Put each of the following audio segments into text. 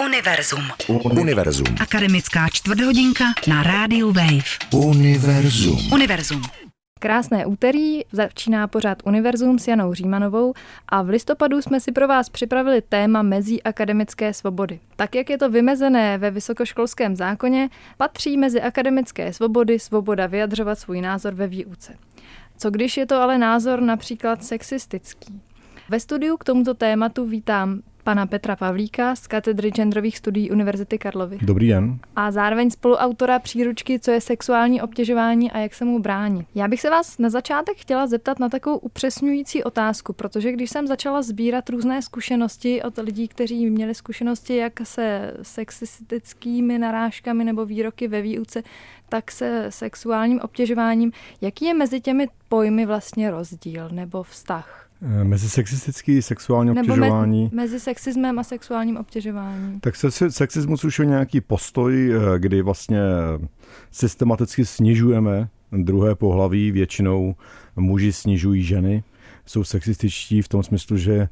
Univerzum. Akademická čtvrthodinka na rádiu Wave. Univerzum. Krásné úterý, začíná pořád Univerzum s Janou Římanovou a v listopadu jsme si pro vás připravili téma mezí akademické svobody. Tak, jak je to vymezené ve vysokoškolském zákoně, patří mezi akademické svobody svoboda vyjadřovat svůj názor ve výuce. Co když je to ale názor například sexistický? Ve studiu k tomuto tématu vítám pana Petra Pavlíka z katedry genderových studií Univerzity Karlovy. Dobrý den. A zároveň spoluautora příručky Co je sexuální obtěžování a jak se mu bránit. Já bych se vás na začátek chtěla zeptat na takovou upřesňující otázku, protože když jsem začala sbírat různé zkušenosti od lidí, kteří měli zkušenosti jak se sexistickými narážkami nebo výroky ve výuce, tak se sexuálním obtěžováním, jaký je mezi těmi pojmy vlastně rozdíl nebo vztah? Mezi sexistický sexuální obtěžování. Mezi sexismem a sexuálním obtěžováním. Tak sexismus už je nějaký postoj, kdy vlastně systematicky snižujeme druhé pohlaví, většinou muži snižují ženy. Jsou sexističtí v tom smyslu, že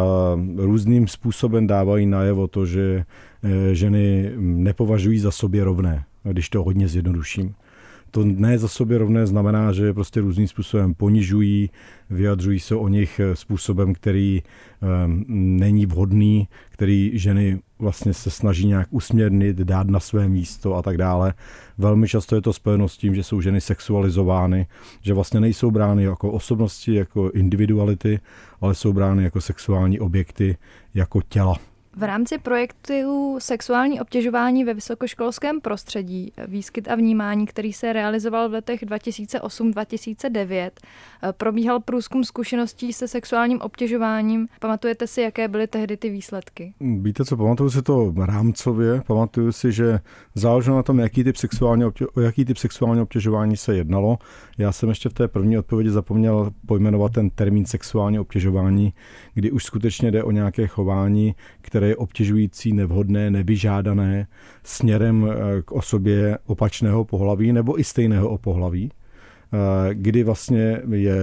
různým způsobem dávají najevo to, že ženy nepovažují za sobě rovné, když to hodně zjednoduším. To ne za sobě rovné znamená, že prostě různým způsobem ponižují, vyjadřují se o nich způsobem, který není vhodný, který ženy vlastně se snaží nějak usměrnit, dát na své místo a tak dále. Velmi často je to spojeno s tím, že jsou ženy sexualizovány, že vlastně nejsou brány jako osobnosti, jako individuality, ale jsou brány jako sexuální objekty, jako těla. V rámci projektu Sexuální obtěžování ve vysokoškolském prostředí, výskyt a vnímání, který se realizoval v letech 2008-2009, probíhal průzkum zkušeností se sexuálním obtěžováním. Pamatujete si, jaké byly tehdy ty výsledky? Víte co, pamatuju si to rámcově, pamatuju si, že záleželo na tom, o jaký typ sexuálního obtěžování se jednalo. Já jsem ještě v té první odpovědi zapomněl pojmenovat ten termín sexuální obtěžování, kdy už skutečně jde o nějaké chování, které je obtěžující, nevhodné, nevyžádané směrem k osobě opačného pohlaví nebo i stejného pohlaví, kdy vlastně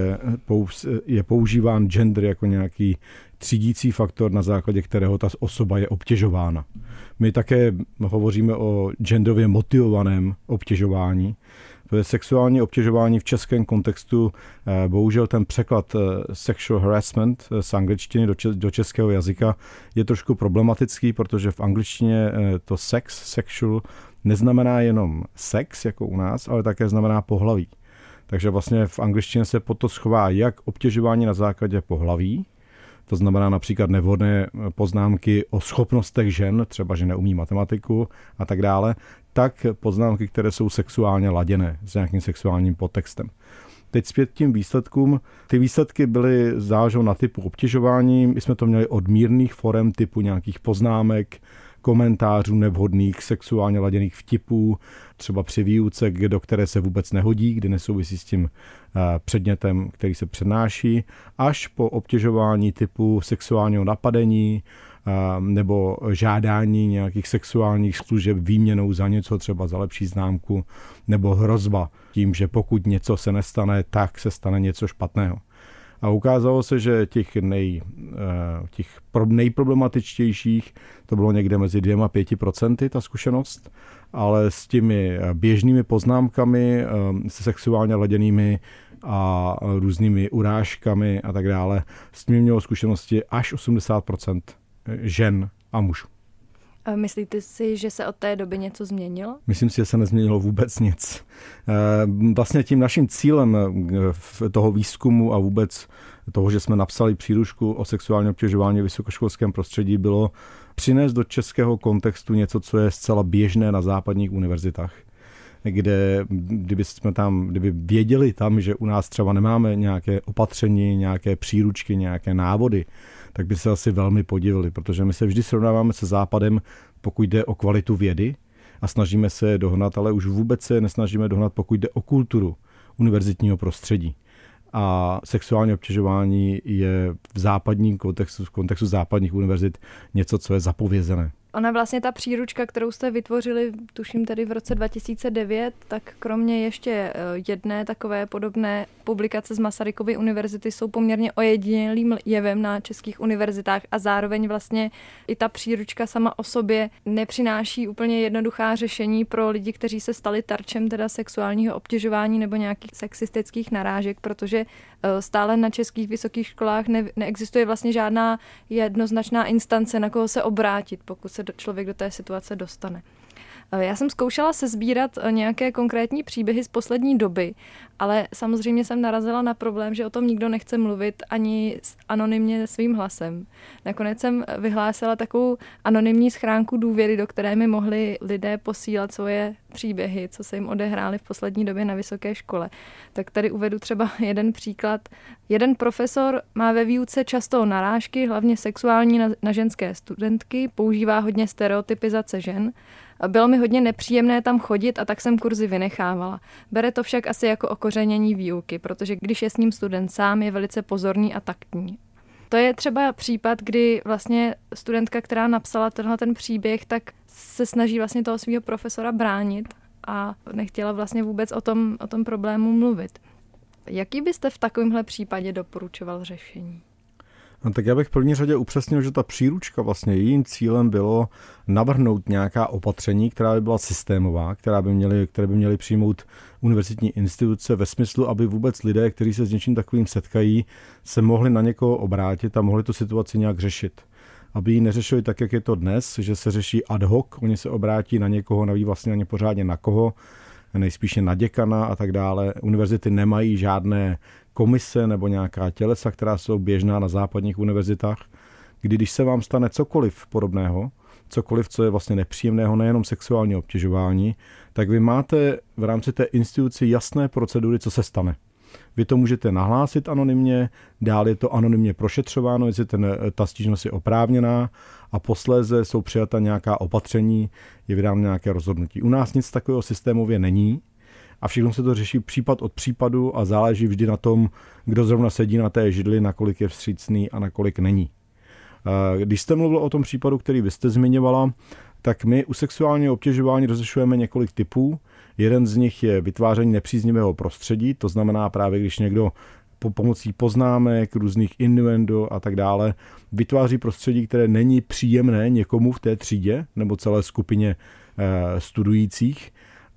je používán gender jako nějaký třídící faktor, na základě kterého ta osoba je obtěžována. My také hovoříme o genderově motivovaném obtěžování. To je sexuální obtěžování v českém kontextu. Bohužel ten překlad sexual harassment z angličtiny do českého jazyka je trošku problematický, protože v angličtině to sexual, neznamená jenom sex, jako u nás, ale také znamená pohlaví. Takže vlastně v angličtině se pod to schová jak obtěžování na základě pohlaví, to znamená například nevhodné poznámky o schopnostech žen, třeba že neumí matematiku a tak dále, tak poznámky, které jsou sexuálně laděné s nějakým sexuálním podtextem. Teď zpět tím výsledkům. Ty výsledky byly záležou na typu obtěžování. My jsme to měli od mírných forem typu nějakých poznámek, komentářů nevhodných, sexuálně laděných vtipů, třeba při výuce, do které se vůbec nehodí, kdy nesouvisí s tím předmětem, který se přednáší, až po obtěžování typu sexuálního napadení nebo žádání nějakých sexuálních služeb výměnou za něco, třeba za lepší známku, nebo hrozba tím, že pokud něco se nestane, tak se stane něco špatného. A ukázalo se, že těch nejproblematičtějších to bylo někde mezi 2-5% ta zkušenost, ale s těmi běžnými poznámkami, se sexuálně laděnými a různými urážkami a tak dále, s tím mělo zkušenosti až 80% žen a mužů. Myslíte si, že se od té doby něco změnilo? Myslím si, že se nezměnilo vůbec nic. Vlastně tím naším cílem toho výzkumu a vůbec toho, že jsme napsali příručku o sexuálním obtěžování v vysokoškolském prostředí, bylo přinést do českého kontextu něco, co je zcela běžné na západních univerzitách, kde kdyby věděli tam, že u nás třeba nemáme nějaké opatření, nějaké příručky, nějaké návody, tak by se asi velmi podivili, protože my se vždy srovnáváme se Západem, pokud jde o kvalitu vědy a snažíme se je dohnat, ale už vůbec se nesnažíme dohnat, pokud jde o kulturu univerzitního prostředí. A sexuální obtěžování je v západním kontextu, v kontextu západních univerzit něco, co je zapovězené. Ona vlastně ta příručka, kterou jste vytvořili, tuším tedy v roce 2009, tak kromě ještě jedné takové podobné publikace z Masarykovy univerzity jsou poměrně ojedinělým jevem na českých univerzitách a zároveň vlastně i ta příručka sama o sobě nepřináší úplně jednoduchá řešení pro lidi, kteří se stali terčem teda sexuálního obtěžování nebo nějakých sexistických narážek, protože stále na českých vysokých školách neexistuje vlastně žádná jednoznačná instance, na koho se obrátit, pokud se člověk do té situace dostane. Já jsem zkoušela sesbírat nějaké konkrétní příběhy z poslední doby, ale samozřejmě jsem narazila na problém, že o tom nikdo nechce mluvit ani anonymně svým hlasem. Nakonec jsem vyhlásila takovou anonymní schránku důvěry, do které mi mohli lidé posílat svoje příběhy, co se jim odehrály v poslední době na vysoké škole. Tak tady uvedu třeba jeden příklad. Jeden profesor má ve výuce často narážky, hlavně sexuální na ženské studentky, používá hodně stereotypizace žen. Bylo mi hodně nepříjemné tam chodit a tak jsem kurzy vynechávala. Bere to však asi jako okořenění výuky, protože když je s ním student sám, je velice pozorný a taktní. To je třeba případ, kdy vlastně studentka, která napsala ten příběh, tak se snaží vlastně toho svého profesora bránit a nechtěla vlastně vůbec o tom problému mluvit. Jaký byste v takovémhle případě doporučoval řešení? No, tak já bych v první řadě upřesnil, že ta příručka vlastně jejím cílem bylo navrhnout nějaká opatření, která by byla systémová, které by měly přijmout univerzitní instituce ve smyslu, aby vůbec lidé, kteří se s něčím takovým setkají, se mohli na někoho obrátit a mohli tu situaci nějak řešit. Aby ji neřešili tak, jak je to dnes, že se řeší ad hoc, oni se obrátí na někoho, neví vlastně ani pořádně na koho, nejspíše na děkana a tak dále. Univerzity nemají žádné komise nebo nějaká tělesa, která jsou běžná na západních univerzitách, kdy když se vám stane cokoliv podobného, cokoliv, co je vlastně nepříjemného, nejenom sexuální obtěžování, tak vy máte v rámci té instituce jasné procedury, co se stane. Vy to můžete nahlásit anonymně, dál je to anonymně prošetřováno, jestli ta stížnost je oprávněná a posléze jsou přijata nějaká opatření, je vydáno nějaké rozhodnutí. U nás nic takového systémově není a všechno se to řeší případ od případu a záleží vždy na tom, kdo zrovna sedí na té židli, nakolik je vstřícný a nakolik není. Když jste mluvil o tom případu, který vy jste zmiňovala, tak my u sexuálního obtěžování rozlišujeme několik typů. Jeden z nich je vytváření nepříznivého prostředí, to znamená právě, když někdo pomocí poznámek, různých innuendo a tak dále vytváří prostředí, které není příjemné někomu v té třídě nebo celé skupině studujících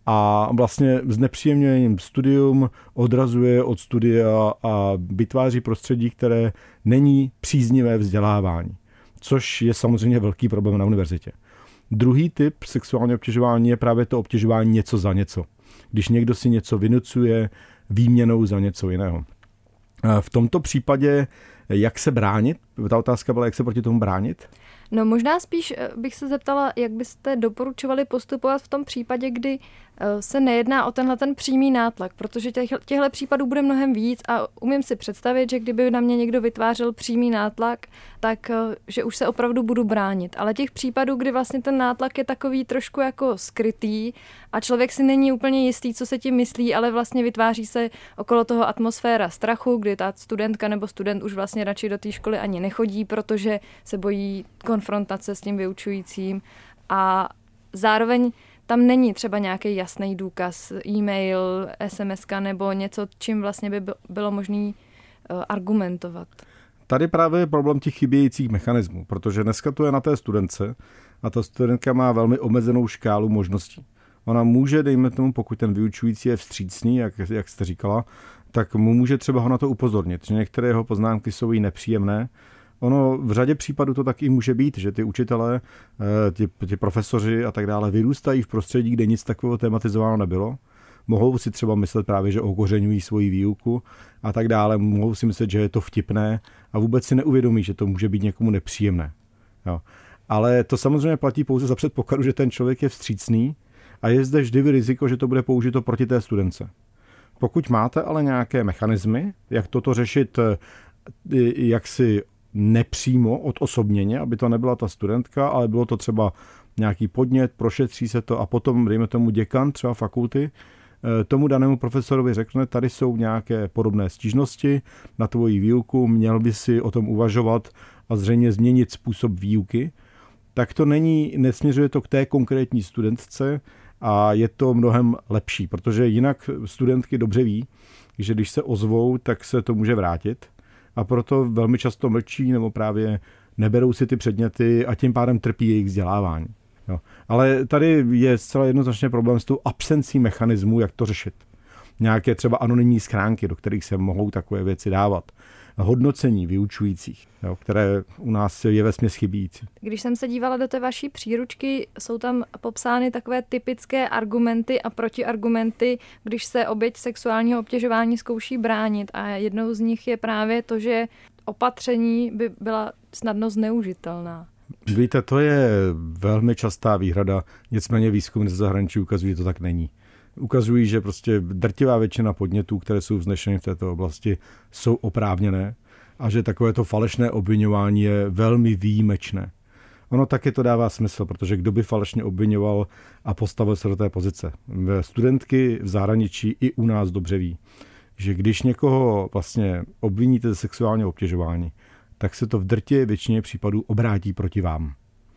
a vlastně znepříjemňuje jim studium, odrazuje od studia a vytváří prostředí, které není příznivé vzdělávání, což je samozřejmě velký problém na univerzitě. Druhý typ sexuálního obtěžování je právě to obtěžování něco za něco. Když někdo si něco vynucuje výměnou za něco jiného. V tomto případě, jak se bránit? Ta otázka byla, jak se proti tomu bránit? No možná spíš bych se zeptala, jak byste doporučovali postupovat v tom případě, kdy se nejedná o ten přímý nátlak, protože těchto případů bude mnohem víc a umím si představit, že kdyby na mě někdo vytvářel přímý nátlak, tak že už se opravdu budu bránit. Ale těch případů, kdy vlastně ten nátlak je takový trošku jako skrytý a člověk si není úplně jistý, co se tím myslí, ale vlastně vytváří se okolo toho atmosféra strachu, kdy ta studentka nebo student už vlastně radši do té školy ani nechodí, protože se bojí konfrontace s tím vyučujícím a zároveň tam není třeba nějaký jasný důkaz, e-mail, SMS-ka nebo něco, čím vlastně by bylo možné argumentovat. Tady právě je problém těch chybějících mechanismů, protože dneska to je na té studentce a ta studentka má velmi omezenou škálu možností. Ona může, dejme tomu, pokud ten vyučující je vstřícný, jak jste říkala, tak mu může třeba ho na to upozornit, že některé jeho poznámky jsou jí nepříjemné. Ono v řadě případů to taky může být, že ty učitelé, ti profesoři a tak dále vyrůstají v prostředí, kde nic takového tematizováno nebylo. Mohou si třeba myslet právě, že okořeňují svoji výuku a tak dále. Mohou si myslet, že je to vtipné a vůbec si neuvědomí, že to může být někomu nepříjemné. Jo. Ale to samozřejmě platí pouze za předpokladu, že ten člověk je vstřícný a je zde vždy riziko, že to bude použito proti té studence. Pokud máte ale nějaké mechanismy, jak toto řešit, jak si nepřímo odosobněně, aby to nebyla ta studentka, ale bylo to třeba nějaký podnět, prošetří se to a potom, dejme tomu děkan třeba fakulty, tomu danému profesorovi řekne, tady jsou nějaké podobné stížnosti na tvoji výuku, měl by si o tom uvažovat a zřejmě změnit způsob výuky, tak to nesměřuje to k té konkrétní studentce a je to mnohem lepší, protože jinak studentky dobře ví, že když se ozvou, tak se to může vrátit a proto velmi často mlčí nebo právě neberou si ty předměty a tím pádem trpí jejich vzdělávání. Jo. Ale tady je zcela jednoznačně problém s tou absencí mechanismů, jak to řešit. Nějaké třeba anonymní schránky, do kterých se mohou takové věci dávat. Hodnocení vyučujících, jo, které u nás je vesměs chybící. Když jsem se dívala do té vaší příručky, jsou tam popsány takové typické argumenty a protiargumenty, když se oběť sexuálního obtěžování zkouší bránit. A jednou z nich je právě to, že opatření by byla snadno zneužitelná. Víte, to je velmi častá výhrada, nicméně výzkumy ze zahraničí ukazují, že to tak není. Ukazují, že prostě drtivá většina podnětů, které jsou vznešeny v této oblasti, jsou oprávněné a že takovéto falešné obviňování je velmi výjimečné. Ono taky to dává smysl, protože kdo by falešně obviňoval a postavil se do té pozice. Studentky v zahraničí i u nás dobře ví, že když někoho vlastně obviníte ze sexuálního obtěžování, tak se to v drtivé většině případů obrátí proti vám.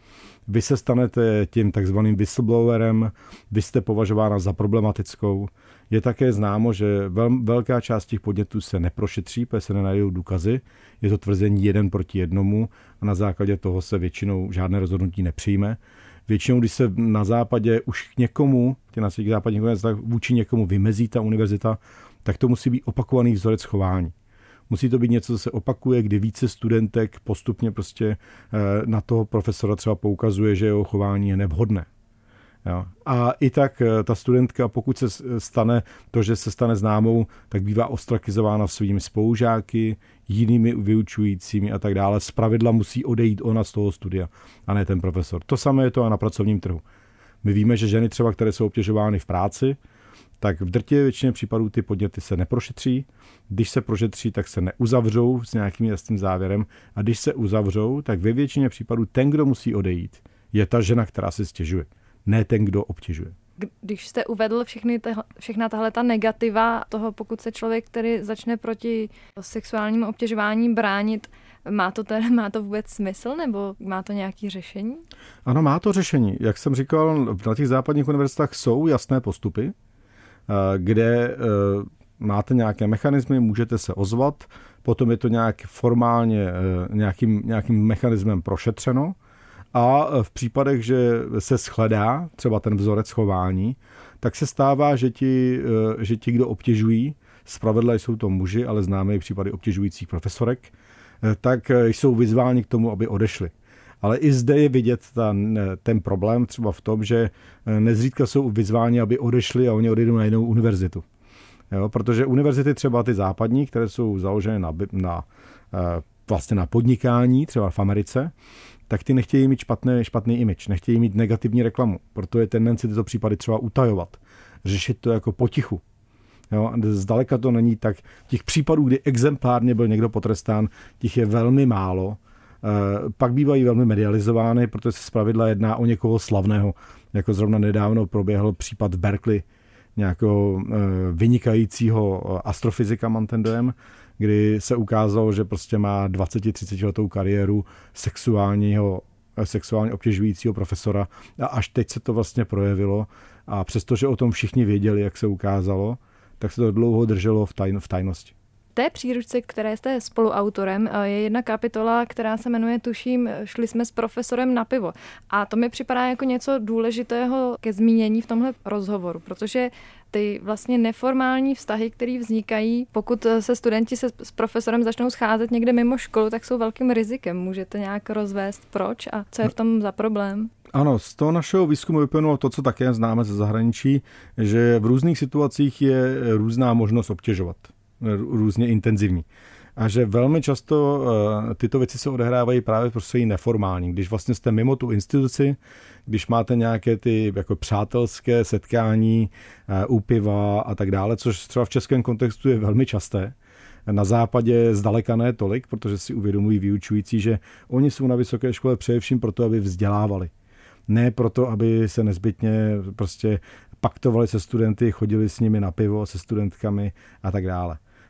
Vy se stanete tím takzvaným whistleblowerem, vy jste považována za problematickou. Je také známo, že velká část těch podnětů se neprošetří, protože se nenajdou důkazy. Je to tvrzení 1 proti 1 a na základě toho se většinou žádné rozhodnutí nepřijme. Většinou, když se na západě už k někomu, na svých západních univerzitách vůči někomu vymezí ta univerzita, tak to musí být opakovaný vzorec chování. Musí to být něco, co se opakuje, kdy více studentek postupně prostě na toho profesora třeba poukazuje, že jeho chování je nevhodné. Jo. A i tak ta studentka, pokud se stane to, že se stane známou, tak bývá ostrakizována svými spolužáky, jinými vyučujícími a tak dále. Zpravidla musí odejít ona z toho studia, a ne ten profesor. To samé je to a na pracovním trhu. My víme, že ženy třeba, které jsou obtěžovány v práci, tak v drtivé většině případů ty podněty se neprošetří. Když se prošetří, tak se neuzavřou s nějakým jasným závěrem. A když se uzavřou, tak ve většině případů ten, kdo musí odejít, je ta žena, která si stěžuje. Ne ten, kdo obtěžuje. Když jste uvedl všechna tahle ta negativa toho, pokud se člověk, který začne proti sexuálnímu obtěžování bránit, má to vůbec smysl nebo má to nějaké řešení? Ano, má to řešení. Jak jsem říkal, na těch západních univerzitách jsou jasné postupy, kde máte nějaké mechanismy, můžete se ozvat, potom je to nějak formálně nějakým mechanismem prošetřeno a v případech, že se shledá třeba ten vzorec chování, tak se stává, že ti, kdo obtěžují, zpravidla jsou to muži, ale známe i případy obtěžujících profesorek, tak jsou vyzváni k tomu, aby odešli. Ale i zde je vidět ten problém třeba v tom, že nezřídka jsou vyzváni, aby odešli a oni odejdou na jinou univerzitu. Jo, protože univerzity třeba ty západní, které jsou založené vlastně na podnikání, třeba v Americe, tak ty nechtějí mít špatný image, nechtějí mít negativní reklamu. Proto je tendenci tyto případy třeba utajovat. Řešit to jako potichu. Jo, zdaleka to není tak. Těch případů, kdy exemplárně byl někdo potrestán, těch je velmi málo. Pak bývají velmi medializovány, protože se zpravidla jedná o někoho slavného. Jako zrovna nedávno proběhl případ v Berkeley nějakého vynikajícího astrofyzika, mám ten dojem, kdy se ukázalo, že prostě má 20-30 letou kariéru sexuálně obtěžujícího profesora a až teď se to vlastně projevilo a přestože o tom všichni věděli, jak se ukázalo, tak se to dlouho drželo v tajnosti. V té příručce, které jste spoluautorem, je jedna kapitola, která se jmenuje, tuším, Šli jsme s profesorem na pivo. A to mi připadá jako něco důležitého ke zmínění v tomhle rozhovoru, protože ty vlastně neformální vztahy, které vznikají, pokud se studenti se s profesorem začnou scházet někde mimo školu, tak jsou velkým rizikem. Můžete nějak rozvést proč a co je v tom za problém? Ano, z toho našeho výzkumu vyplynulo to, co také známe ze zahraničí, že v různých situacích je různá možnost obtěžovat. Různě intenzivní. A že velmi často tyto věci se odehrávají právě prostředí neformální. Když vlastně jste mimo tu instituci, když máte nějaké ty jako přátelské setkání u piva a tak dále, což třeba v českém kontextu je velmi časté. Na západě zdaleka ne tolik, protože si uvědomují vyučující, že oni jsou na vysoké škole především proto, aby vzdělávali. Ne proto, aby se nezbytně prostě paktovali se studenty, chodili s nimi na pivo, se studentkami a tak dále.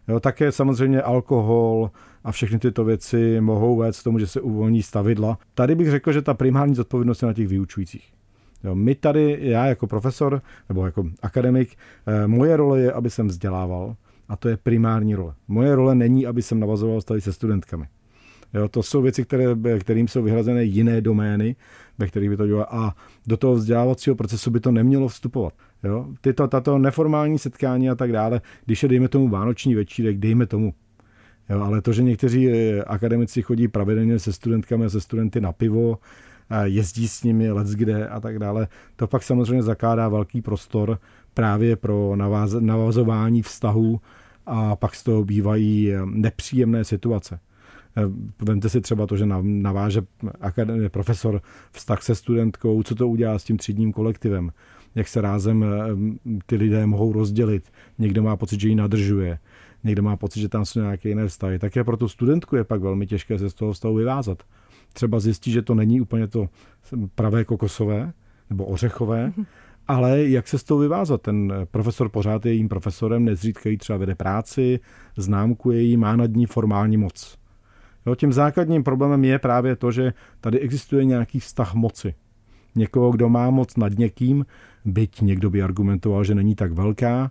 Jo, také samozřejmě alkohol a všechny tyto věci mohou vést k tomu, že se uvolní stavidla. Tady bych řekl, že ta primární zodpovědnost je na těch vyučujících. Jo, my tady, já jako profesor nebo jako akademik, moje role je, aby jsem vzdělával a to je primární role. Moje role není, aby jsem navazoval vztahy se studentkami. Jo, to jsou věci, kterým jsou vyhrazené jiné domény, ve kterých by to dělalo a do toho vzdělávacího procesu by to nemělo vstupovat. Jo? Tato neformální setkání a tak dále, když je dejme tomu vánoční večírek, dejme tomu. Jo, ale to, že někteří akademici chodí pravidelně se studentkami a se studenty na pivo, jezdí s nimi leckde a tak dále, to pak samozřejmě zakládá velký prostor právě pro navazování vztahů a pak z toho bývají nepříjemné situace. Vemte si třeba to, že naváže profesor vztah se studentkou, co to udělá s tím třídním kolektivem, jak se rázem ty lidé mohou rozdělit. Někdo má pocit, že ji nadržuje, někdo má pocit, že tam jsou nějaké jiné vztahy. Také pro tu studentku je pak velmi těžké se z toho vztahu vyvázat. Třeba zjistí, že to není úplně to pravé kokosové nebo ořechové, ale jak se z toho vyvázat? Ten profesor pořád je jejím profesorem, nezřídka jí třeba vede práci, známkuje jí, má nad ní formální moc. Jo, tím základním problémem je právě to, že tady existuje nějaký vztah moci. Někoho, kdo má moc nad někým, byť někdo by argumentoval, že není tak velká,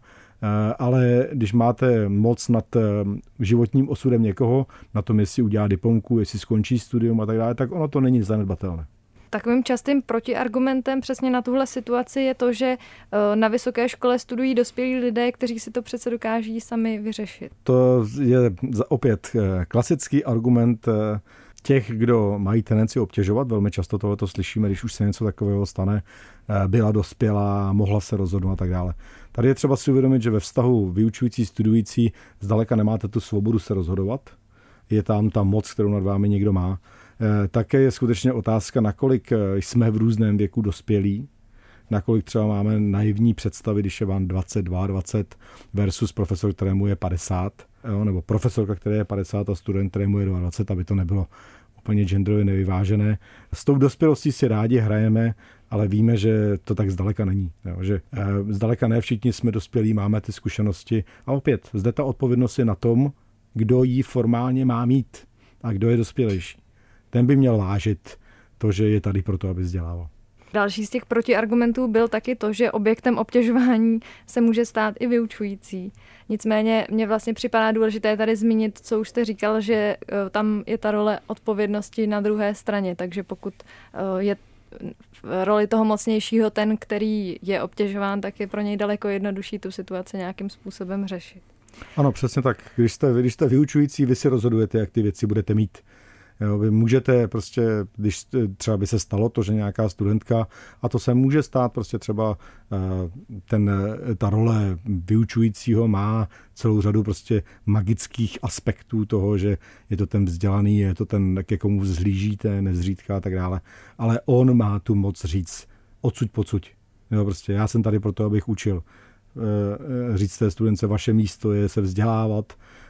ale když máte moc nad životním osudem někoho, na tom, jestli udělá diplomku, jestli skončí studium a tak dále, tak ono to není zanedbatelné. Takovým častým protiargumentem přesně na tuhle situaci je to, že na vysoké škole studují dospělí lidé, kteří si to přece dokáží sami vyřešit. To je opět klasický argument těch, kdo mají tendenci obtěžovat. Velmi často tohleto slyšíme, když už se něco takového stane, byla dospělá, mohla se rozhodnout a tak dále. Tady je třeba si uvědomit, že ve vztahu vyučující, studující zdaleka nemáte tu svobodu se rozhodovat. Je tam ta moc, kterou nad vámi někdo má. Také je skutečně otázka, nakolik jsme v různém věku dospělí, nakolik třeba máme naivní představy, když je vám 22, 20 versus profesor, kterému je 50, jo, nebo profesorka, která je 50 a student, kterému je 22, aby to nebylo úplně genderově nevyvážené. S tou dospělostí si rádi hrajeme, ale víme, že to tak zdaleka není. Jo, že zdaleka ne všichni jsme dospělí, máme ty zkušenosti. A opět, zde ta odpovědnost je na tom, kdo ji formálně má mít a kdo je dospělejší. Ten by měl vážit to, že je tady proto, aby vzdělával. Další z těch protiargumentů byl taky to, že objektem obtěžování se může stát i vyučující. Nicméně mně vlastně připadá důležité tady zmínit, co už jste říkal, že tam je ta role odpovědnosti na druhé straně, takže pokud je v roli toho mocnějšího ten, který je obtěžován, tak je pro něj daleko jednodušší tu situaci nějakým způsobem řešit. Ano, přesně tak. Když jste vyučující, vy si rozhodujete, jak ty věci budete mít. Jo, vy můžete prostě, když třeba by se stalo to, že nějaká studentka, a to se může stát prostě třeba ta role vyučujícího má celou řadu prostě magických aspektů toho, že je to ten vzdělaný, je to ten, ke komu vzhlížíte, nezřídka a tak dále, ale on má tu moc říct odsuď pocuď. Jo, prostě já jsem tady proto, abych učil. Říct té studence, vaše místo je se vzdělávat,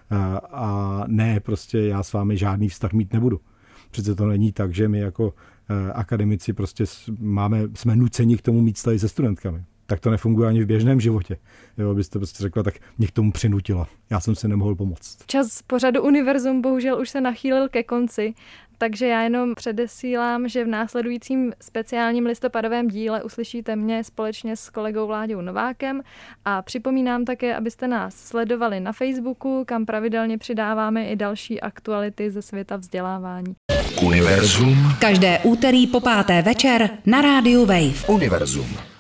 a ne, prostě já s vámi žádný vztah mít nebudu. Přece to není tak, že my jako akademici prostě jsme nuceni k tomu mít vztahy se studentkami. Tak to nefunguje ani v běžném životě. Jo, byste prostě řekla, tak mě k tomu přinutila. Já jsem si nemohl pomoct. Čas pořadu Univerzum bohužel už se nachýlil ke konci, takže já jenom předesílám, že v následujícím speciálním listopadovém díle uslyšíte mě společně s kolegou Vláďou Novákem a připomínám také, abyste nás sledovali na Facebooku, kam pravidelně přidáváme i další aktuality ze světa vzdělávání. Univerzum. Každé úterý po 5. večer na rádiu Wave. Univerzum.